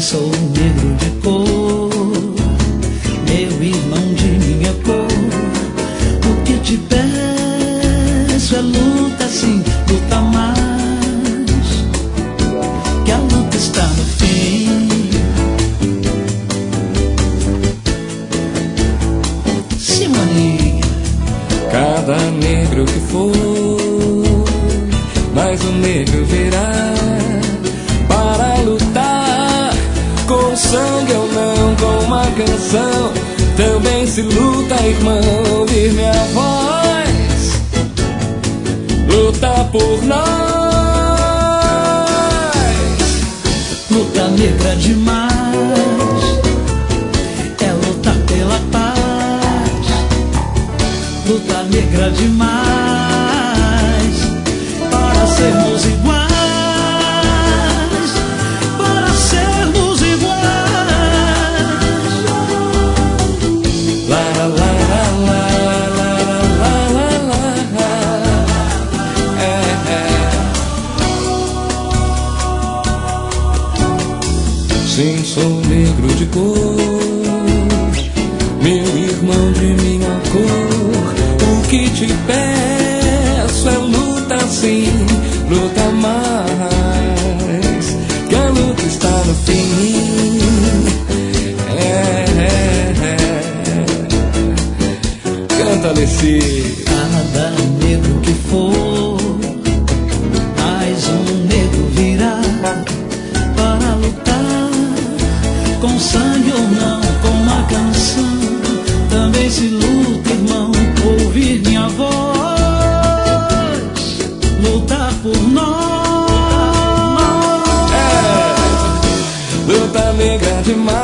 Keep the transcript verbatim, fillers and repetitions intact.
sou negro de cor, meu irmão de minha cor. O que te peço é luta, sim, luta mais, que a luta está no fim. Simoninha. Cada negro que for, mais um negro virá para lutar, com sangue ou não, com uma canção. Também se luta, irmão, ouvir minha voz, luta por nós. Luta negra demais, é lutar pela paz. Luta negra demais, para sermos iguais, para sermos iguais. La la la la la la la la la. É, é. Sim, sou negro de cor, meu irmão de minha cor. O que te peço é luta, sim, luta mais, que a luta está no fim. É, é, é. Canta, Alessi. Cada negro que for, mais um negro virá para lutar, com sangue ou não, com uma canção. Também se luta, irmão, ouvir minha voz, lutar por nós. É, luta negra demais,